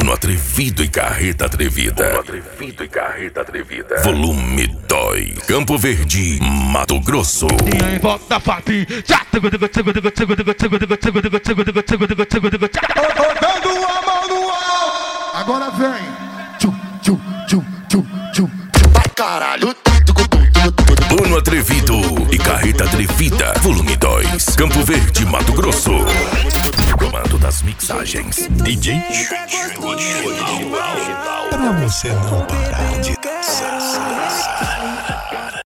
Uno Atrevido e Carreta Atrevida. Volume 2. Campo Verde, Mato Grosso. E aí volta papi. Botando a mão no alto. Agora vem. Vai caralho. Uno Atrevido e Carreta Atrevida. Volume 2. Campo Verde, Mato Grosso. Comando das mixagens, DJ Pra você não parar de dançar.